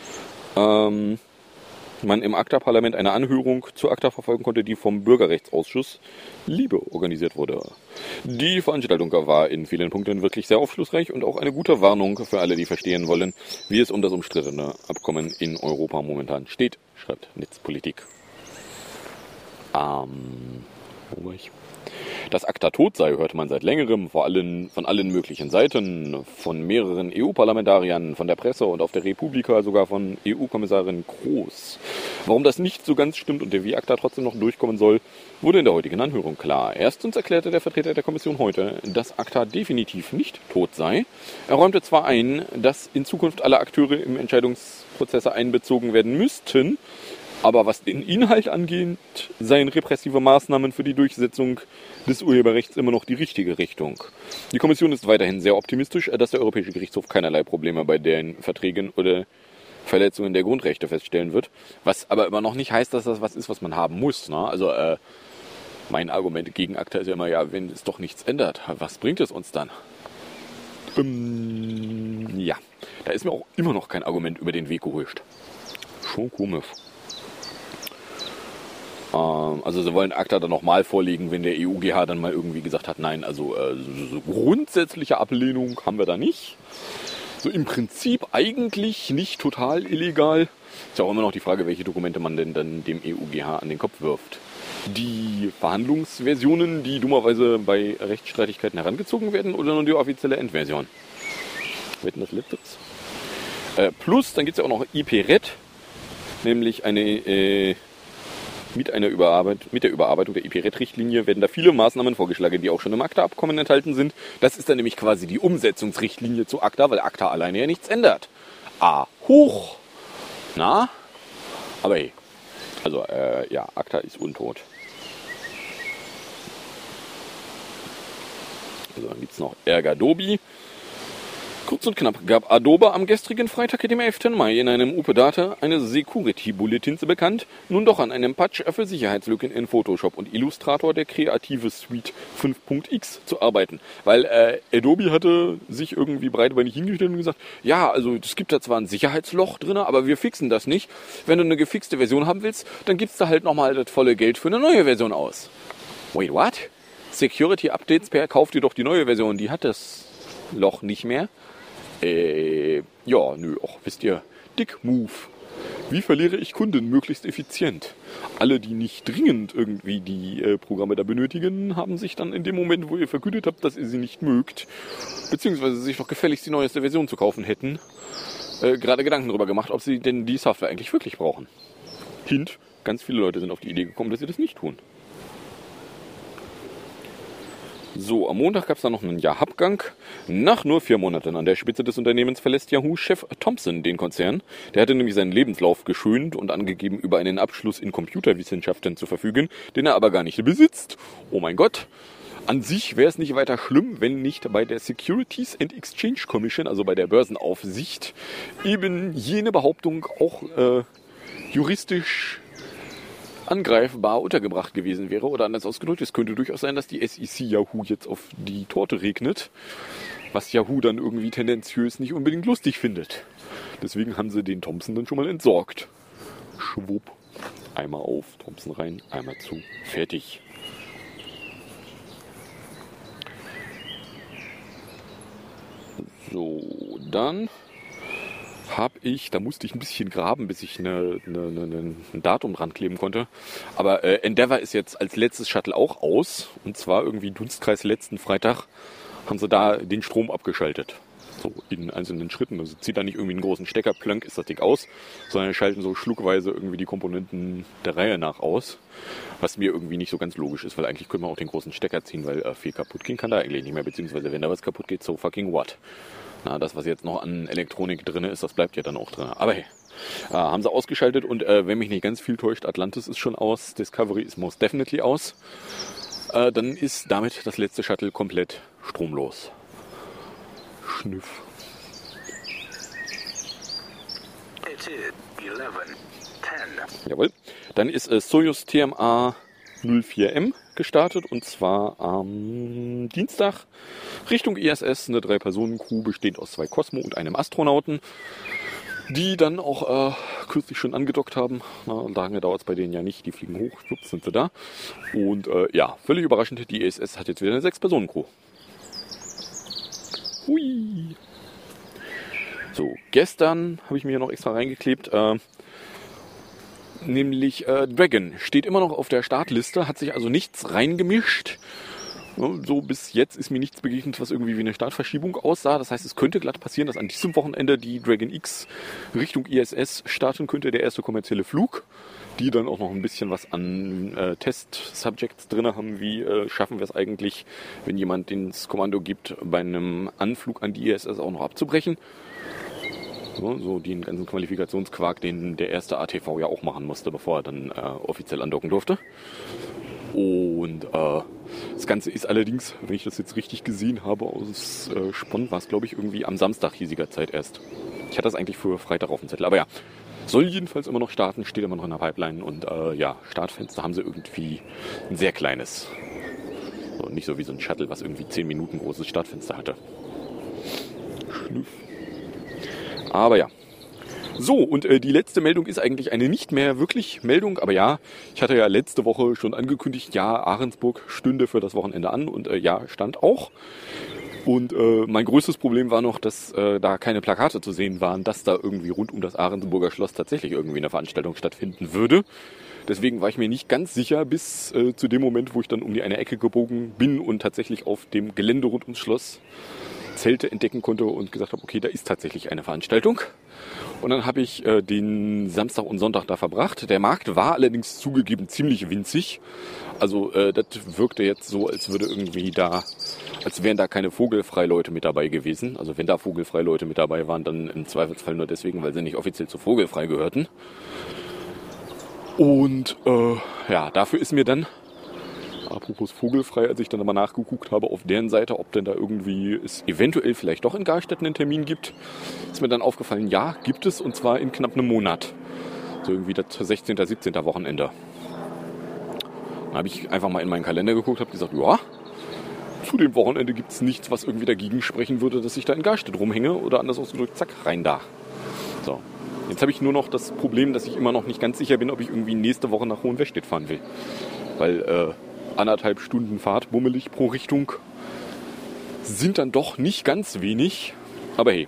man im ACTA-Parlament eine Anhörung zur ACTA verfolgen konnte, die vom Bürgerrechtsausschuss LIBE organisiert wurde. Die Veranstaltung war in vielen Punkten wirklich sehr aufschlussreich und auch eine gute Warnung für alle, die verstehen wollen, wie es um das umstrittene Abkommen in Europa momentan steht, schreibt Netzpolitik. Wo war ich? Dass ACTA tot sei, hörte man seit längerem von allen möglichen Seiten, von mehreren EU-Parlamentariern, von der Presse und auf der Republika sogar von EU-Kommissarin Kroes. Warum das nicht so ganz stimmt und wie ACTA trotzdem noch durchkommen soll, wurde in der heutigen Anhörung klar. Erstens erklärte der Vertreter der Kommission heute, dass ACTA definitiv nicht tot sei. Er räumte zwar ein, dass in Zukunft alle Akteure im Entscheidungsprozesse einbezogen werden müssten, aber was den Inhalt angeht, seien repressive Maßnahmen für die Durchsetzung des Urheberrechts immer noch die richtige Richtung. Die Kommission ist weiterhin sehr optimistisch, dass der Europäische Gerichtshof keinerlei Probleme bei den Verträgen oder Verletzungen der Grundrechte feststellen wird. Was aber immer noch nicht heißt, dass das was ist, was man haben muss. Ne? Also mein Argument gegen ACTA ist ja immer, ja, wenn es doch nichts ändert, was bringt es uns dann? Ja, da ist mir auch immer noch kein Argument über den Weg gerutscht. Schon komisch. Also sie wollen ACTA dann nochmal vorlegen, wenn der EuGH dann mal irgendwie gesagt hat, nein, also so grundsätzliche Ablehnung haben wir da nicht. So im Prinzip eigentlich nicht total illegal. Ist ja auch immer noch die Frage, welche Dokumente man denn dann dem EuGH an den Kopf wirft. Die Verhandlungsversionen, die dummerweise bei Rechtsstreitigkeiten herangezogen werden, oder nur die offizielle Endversion? Wetten das Letzteres? Plus, dann gibt es ja auch noch IPRED, nämlich eine... Mit der Überarbeitung der IPRED-Richtlinie werden da viele Maßnahmen vorgeschlagen, die auch schon im ACTA-Abkommen enthalten sind. Das ist dann nämlich quasi die Umsetzungsrichtlinie zu ACTA, weil ACTA alleine ja nichts ändert. Hoch! Na? Aber hey, also ja, ACTA ist untot. Also dann gibt es noch Ergadobi. Kurz und knapp gab Adobe am gestrigen Freitag, dem 11. Mai, in einem UP-Data eine Security-Bulletin bekannt, nun doch an einem Patch für Sicherheitslücken in Photoshop und Illustrator der Creative Suite 5.x zu arbeiten. Weil Adobe hatte sich irgendwie breitbeinig hingestellt und gesagt, ja, also es gibt da zwar ein Sicherheitsloch drin, aber wir fixen das nicht. Wenn du eine gefixte Version haben willst, dann gibst du halt nochmal das volle Geld für eine neue Version aus. Wait, what? Security Updates kauf dir doch die neue Version, die hat das Loch nicht mehr. Ja, nö, ach, wisst ihr, Dick Move. Wie verliere ich Kunden möglichst effizient? Alle, die nicht dringend irgendwie die Programme da benötigen, haben sich dann in dem Moment, wo ihr verkündet habt, dass ihr sie nicht mögt, beziehungsweise sich doch gefälligst die neueste Version zu kaufen hätten, gerade Gedanken darüber gemacht, ob sie denn die Software eigentlich wirklich brauchen. Hint, ganz viele Leute sind auf die Idee gekommen, dass sie das nicht tun. So, am Montag gab es dann noch einen Abgang. Nach nur 4 Monaten an der Spitze des Unternehmens verlässt Yahoo-Chef Thompson den Konzern. Der hatte nämlich seinen Lebenslauf geschönt und angegeben, über einen Abschluss in Computerwissenschaften zu verfügen, den er aber gar nicht besitzt. Oh mein Gott. An sich wäre es nicht weiter schlimm, wenn nicht bei der Securities and Exchange Commission, also bei der Börsenaufsicht, eben jene Behauptung auch juristisch angreifbar untergebracht gewesen wäre. Oder anders ausgedrückt, es könnte durchaus sein, dass die SEC Yahoo jetzt auf die Torte regnet, was Yahoo dann irgendwie tendenziös nicht unbedingt lustig findet. Deswegen haben sie den Thompson dann schon mal entsorgt. Schwupp. Einmal auf, Thompson rein, einmal zu. Fertig. So, dann da musste ich ein bisschen graben, bis ich ein Datum dran kleben konnte. Aber Endeavour ist jetzt als letztes Shuttle auch aus. Und zwar irgendwie Dunstkreis letzten Freitag haben sie da den Strom abgeschaltet. So in einzelnen Schritten. Also zieht da nicht irgendwie einen großen Stecker, plönk ist das Ding aus, sondern schalten so schluckweise irgendwie die Komponenten der Reihe nach aus. Was mir irgendwie nicht so ganz logisch ist, weil eigentlich könnte man auch den großen Stecker ziehen, weil viel kaputt gehen kann da eigentlich nicht mehr. Beziehungsweise wenn da was kaputt geht, so fucking what. Na, das, was jetzt noch an Elektronik drin ist, das bleibt ja dann auch drin. Aber hey, haben sie ausgeschaltet und wenn mich nicht ganz viel täuscht, Atlantis ist schon aus, Discovery ist most definitely aus. Dann ist damit das letzte Shuttle komplett stromlos. Schnüff. It is 11:10. Jawohl. Dann ist Soyuz TMA 04M gestartet und zwar am Dienstag Richtung ISS, eine 3-Personen-Crew bestehend aus 2 Cosmo und einem Astronauten, die dann auch kürzlich schon angedockt haben. Lange dauert es bei denen ja nicht, die fliegen hoch, schwupps sind sie da. Und ja, völlig überraschend, die ISS hat jetzt wieder eine 6-Personen-Crew. Hui! So, gestern habe ich mir hier noch extra reingeklebt, nämlich Dragon steht immer noch auf der Startliste, hat sich also nichts reingemischt. So bis jetzt ist mir nichts begegnet, was irgendwie wie eine Startverschiebung aussah. Das heißt, es könnte glatt passieren, dass an diesem Wochenende die Dragon X Richtung ISS starten könnte, der erste kommerzielle Flug. Die dann auch noch ein bisschen was an Test-Subjects drin haben, wie schaffen wir es eigentlich, wenn jemand ins Kommando gibt, bei einem Anflug an die ISS auch noch abzubrechen. So den ganzen Qualifikationsquark, den der erste ATV ja auch machen musste, bevor er dann offiziell andocken durfte. Und das Ganze ist allerdings, wenn ich das jetzt richtig gesehen habe, aus Spon war es, glaube ich, irgendwie am Samstag hiesiger Zeit erst. Ich hatte das eigentlich für Freitag auf dem Zettel, aber ja. Soll jedenfalls immer noch starten, steht immer noch in der Pipeline und ja, Startfenster haben sie irgendwie ein sehr kleines. So, nicht so wie so ein Shuttle, was irgendwie 10 Minuten großes Startfenster hatte. Schnüff. Aber ja. So, und die letzte Meldung ist eigentlich eine nicht mehr wirklich Meldung, aber ja, ich hatte ja letzte Woche schon angekündigt, ja, Ahrensburg stünde für das Wochenende an und ja, stand auch. Und mein größtes Problem war noch, dass da keine Plakate zu sehen waren, dass da irgendwie rund um das Ahrensburger Schloss tatsächlich irgendwie eine Veranstaltung stattfinden würde. Deswegen war ich mir nicht ganz sicher bis zu dem Moment, wo ich dann um die eine Ecke gebogen bin und tatsächlich auf dem Gelände rund ums Schloss Zelte entdecken konnte und gesagt habe, okay, da ist tatsächlich eine Veranstaltung. Und dann habe ich den Samstag und Sonntag da verbracht. Der Markt war allerdings zugegeben ziemlich winzig. Also das wirkte jetzt so, als wären da keine Vogelfreileute mit dabei gewesen. Also wenn da Vogelfreileute mit dabei waren, dann im Zweifelsfall nur deswegen, weil sie nicht offiziell zu Vogelfrei gehörten. Und ja, dafür ist mir dann apropos vogelfrei, als ich dann aber nachgeguckt habe auf deren Seite, ob denn da irgendwie es eventuell vielleicht doch in Garstetten einen Termin gibt, ist mir dann aufgefallen, ja, gibt es, und zwar in knapp einem Monat. So irgendwie das 16., 17. Wochenende. Dann habe ich einfach mal in meinen Kalender geguckt, habe gesagt, ja, zu dem Wochenende gibt es nichts, was irgendwie dagegen sprechen würde, dass ich da in Garstedt rumhänge, oder anders ausgedrückt, zack, rein da. So. Jetzt habe ich nur noch das Problem, dass ich immer noch nicht ganz sicher bin, ob ich irgendwie nächste Woche nach Hohenwestedt fahren will. Weil 1,5 Stunden Fahrt, bummelig pro Richtung, sind dann doch nicht ganz wenig. Aber hey.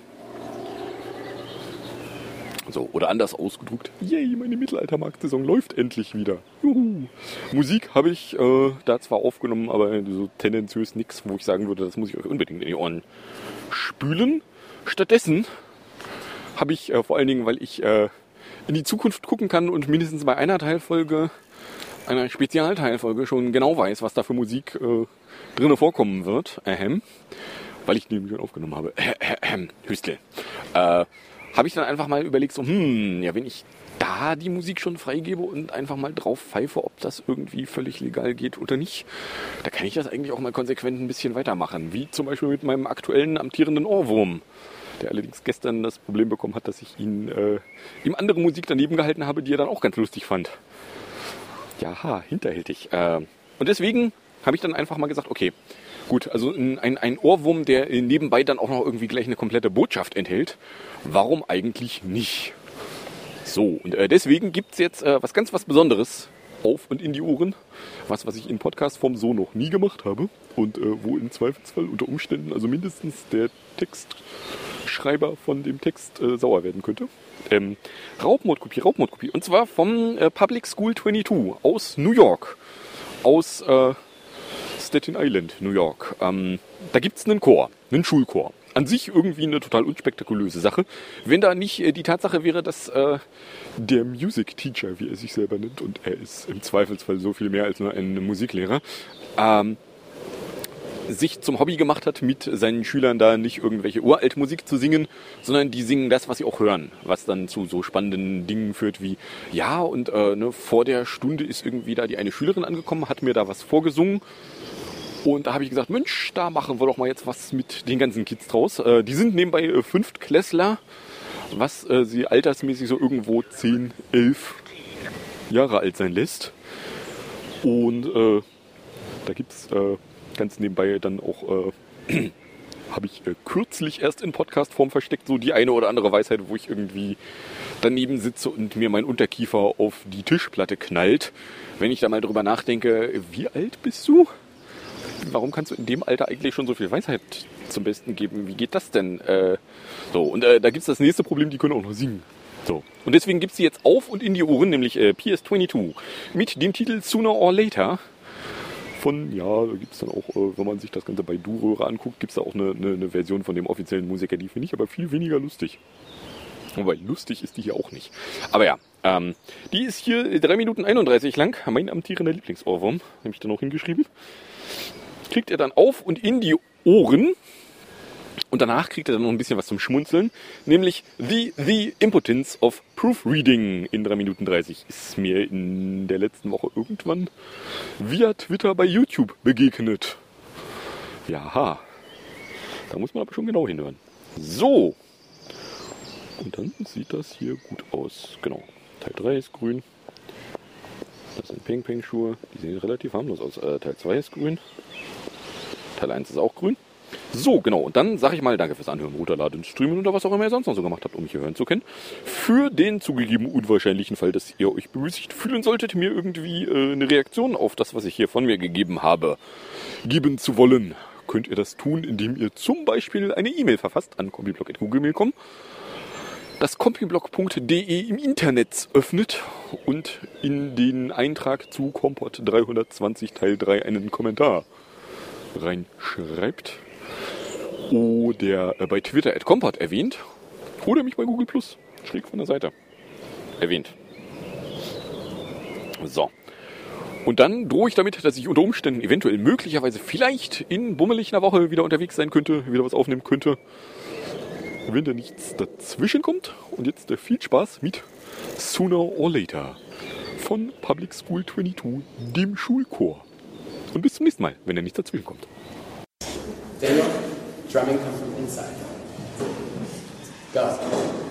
So, oder anders ausgedrückt, yay, meine Mittelaltermarkt-Saison läuft endlich wieder. Juhu. Musik habe ich da zwar aufgenommen, aber so tendenziös nichts, wo ich sagen würde, das muss ich euch unbedingt in die Ohren spülen. Stattdessen habe ich vor allen Dingen, weil ich in die Zukunft gucken kann und mindestens bei einer Teilfolge, einer Spezialteilfolge schon genau weiß, was da für Musik drinne vorkommen wird, weil ich die nämlich schon aufgenommen habe, Hüstel, habe ich dann einfach mal überlegt, so, ja, wenn ich da die Musik schon freigebe und einfach mal drauf pfeife, ob das irgendwie völlig legal geht oder nicht, da kann ich das eigentlich auch mal konsequent ein bisschen weitermachen, wie zum Beispiel mit meinem aktuellen amtierenden Ohrwurm, der allerdings gestern das Problem bekommen hat, dass ich ihm andere Musik daneben gehalten habe, die er dann auch ganz lustig fand. Ja, hinterhältig. Und deswegen habe ich dann einfach mal gesagt, okay, gut, also ein Ohrwurm, der nebenbei dann auch noch irgendwie gleich eine komplette Botschaft enthält, warum eigentlich nicht? So, und deswegen gibt es jetzt was Besonderes auf und in die Ohren, was ich in Podcast-Form so noch nie gemacht habe und wo im Zweifelsfall unter Umständen also mindestens der Textschreiber von dem Text sauer werden könnte. Raubmordkopie. Und zwar vom Public School 22 aus New York. Aus Staten Island, New York. Da gibt es einen Chor, einen Schulchor. An sich irgendwie eine total unspektakulöse Sache. Wenn da nicht die Tatsache wäre, dass der Music Teacher, wie er sich selber nennt, und er ist im Zweifelsfall so viel mehr als nur ein Musiklehrer, sich zum Hobby gemacht hat, mit seinen Schülern da nicht irgendwelche Uraltmusik zu singen, sondern die singen das, was sie auch hören, was dann zu so spannenden Dingen führt wie, ja, und vor der Stunde ist irgendwie da die eine Schülerin angekommen, hat mir da was vorgesungen, und da habe ich gesagt, Mensch, da machen wir doch mal jetzt was mit den ganzen Kids draus. Die sind nebenbei Fünftklässler, was sie altersmäßig so irgendwo 10, 11 Jahre alt sein lässt. Und da gibt es ganz nebenbei dann auch, habe ich kürzlich erst in Podcast-Form versteckt, so die eine oder andere Weisheit, wo ich irgendwie daneben sitze und mir mein Unterkiefer auf die Tischplatte knallt. Wenn ich da mal drüber nachdenke, wie alt bist du? Warum kannst du in dem Alter eigentlich schon so viel Weisheit zum Besten geben? Wie geht das denn? Da gibt es das nächste Problem, die können auch noch singen. So. Und deswegen gibt es die jetzt auf und in die Ohren, nämlich PS22 mit dem Titel Sooner or Later. Da gibt es dann auch, wenn man sich das Ganze bei Du-Röhre anguckt, gibt es da auch eine Version von dem offiziellen Musiker, die finde ich aber viel weniger lustig. Wobei, lustig ist die hier auch nicht. Aber ja, die ist hier 3 Minuten 31 lang, mein amtierender Lieblingsohrwurm, habe ich dann auch hingeschrieben. Kriegt er dann auf und in die Ohren. Und danach kriegt er dann noch ein bisschen was zum Schmunzeln, nämlich The Impotence of Proofreading in 3 Minuten 30 ist mir in der letzten Woche irgendwann via Twitter bei YouTube begegnet. Jaha, da muss man aber schon genau hinhören. So, und dann sieht das hier gut aus. Genau, Teil 3 ist grün. Das sind Peng-Peng-Schuhe, die sehen relativ harmlos aus. Teil 2 ist grün. Teil 1 ist auch grün. So, genau. Und dann sage ich mal danke fürs Anhören, Runterladen, Streamen oder was auch immer ihr sonst noch so gemacht habt, um mich hier hören zu können. Für den zugegeben unwahrscheinlichen Fall, dass ihr euch bemüßigt fühlen solltet, mir irgendwie eine Reaktion auf das, was ich hier von mir gegeben habe, geben zu wollen, könnt ihr das tun, indem ihr zum Beispiel eine E-Mail verfasst an kompiblog@googlemail.com, das kompiblog.de im Internet öffnet und in den Eintrag zu Kompott 320 Teil 3 einen Kommentar reinschreibt. Oder bei Twitter @kompott erwähnt. Oder mich bei Google Plus schräg von der Seite erwähnt. So. Und dann drohe ich damit, dass ich unter Umständen eventuell möglicherweise vielleicht in bummelig einer Woche wieder unterwegs sein könnte, wieder was aufnehmen könnte, wenn da nichts dazwischen kommt. Und jetzt viel Spaß mit Sooner or Later von Public School 22, dem Schulchor. Und bis zum nächsten Mal, wenn er nicht dazwischen kommt. Daniel, drumming comes from inside. Go.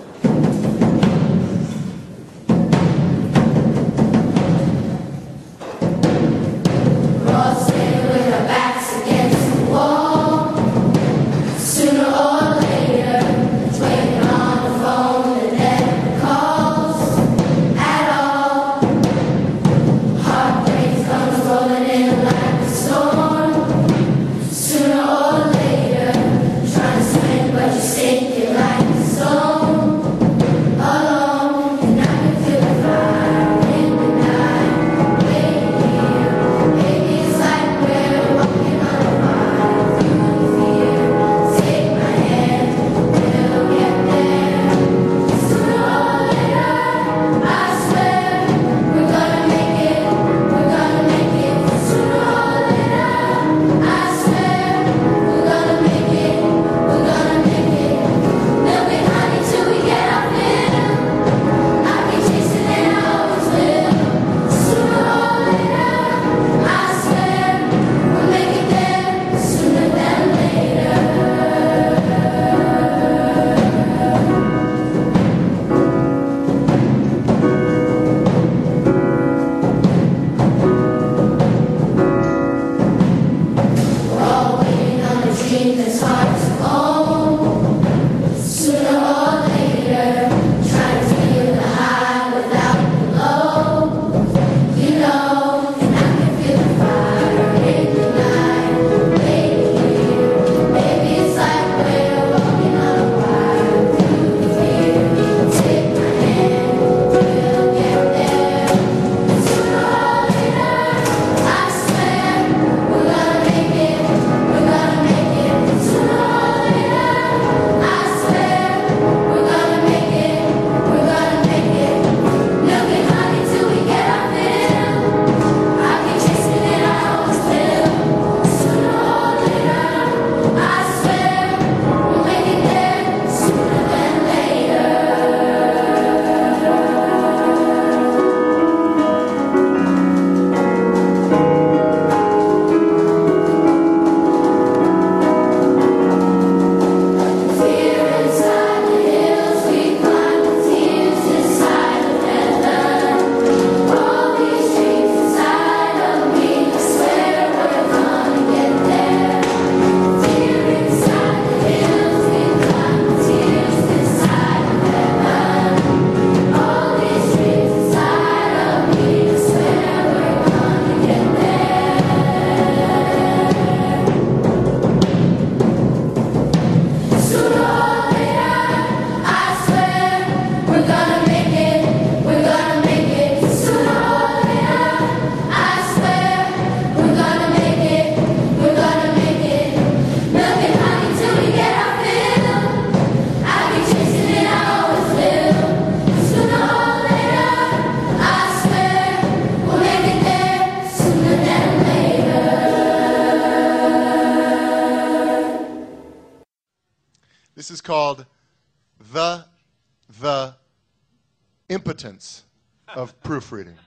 This is called the impotence of proofreading.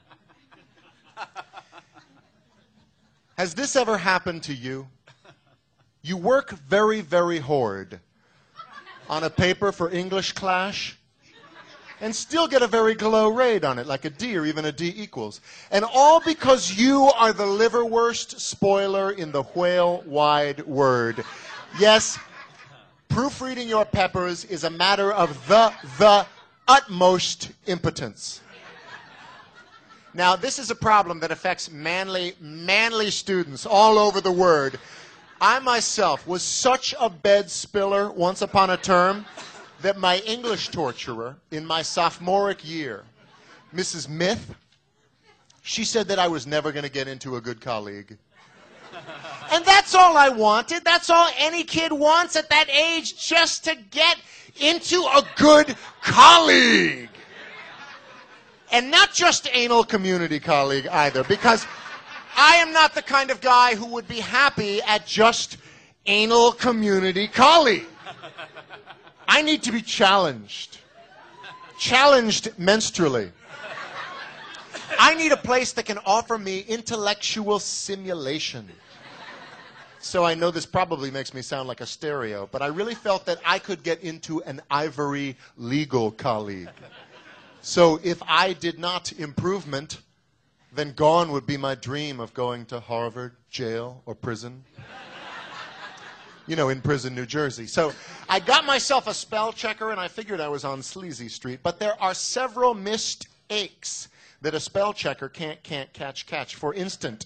Has this ever happened to you? You work very, very hard on a paper for English class and still get a very low grade on it, like a D or even a D equals. And all because you are the liverwurst spoiler in the whale wide word. Yes, proofreading your peppers is a matter of the utmost impotence. Now, this is a problem that affects manly students all over the world. I myself was such a bed spiller once upon a term that my English torturer in my sophomoric year, Mrs. Myth, she said that I was never going to get into a good colleague. And that's all I wanted. That's all any kid wants at that age, just to get into a good colleague. And not just anal community colleague either, because I am not the kind of guy who would be happy at just anal community colleague. I need to be challenged. Challenged menstrually. I need a place that can offer me intellectual simulation. So I know this probably makes me sound like a stereo, but I really felt that I could get into an ivory legal colleague. So if I did not improvement, then gone would be my dream of going to Harvard, jail, or prison. You know, in prison, New Jersey. So I got myself a spell checker, and I figured I was on Sleazy Street. But there are several mistakes that a spell checker can't catch. For instance,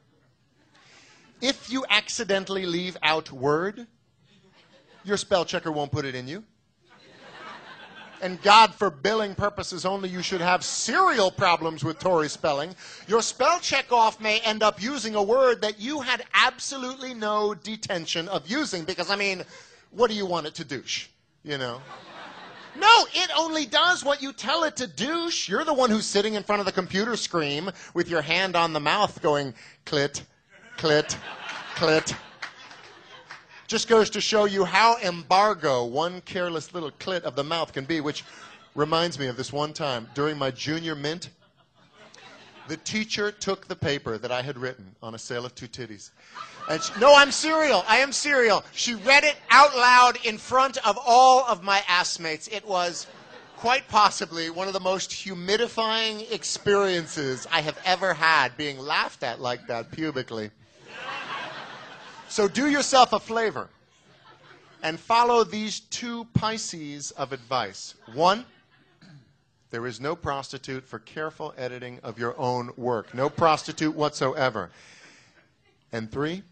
if you accidentally leave out word, your spell checker won't put it in you. And God, for billing purposes only, you should have serial problems with Tory spelling. Your spell check-off may end up using a word that you had absolutely no detention of using. Because, I mean, what do you want it to douche? You know? No, it only does what you tell it to douche. You're the one who's sitting in front of the computer screen with your hand on the mouth going, clit, clit, clit. Just goes to show you how embargo one careless little clit of the mouth can be, which reminds me of this one time. During my junior mint, the teacher took the paper that I had written on a sale of two titties. And no, I'm serial. I am serial. She read it out loud in front of all of my assmates. It was quite possibly one of the most humidifying experiences I have ever had, being laughed at like that pubically. So do yourself a flavor and follow these two Pisces of advice. 1, there is no prostitute for careful editing of your own work. No prostitute whatsoever. And 3,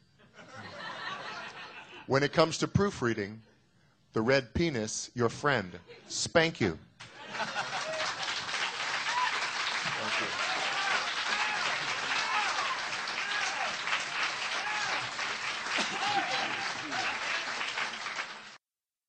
when it comes to proofreading, the red penis, your friend. Spank you. Thank you.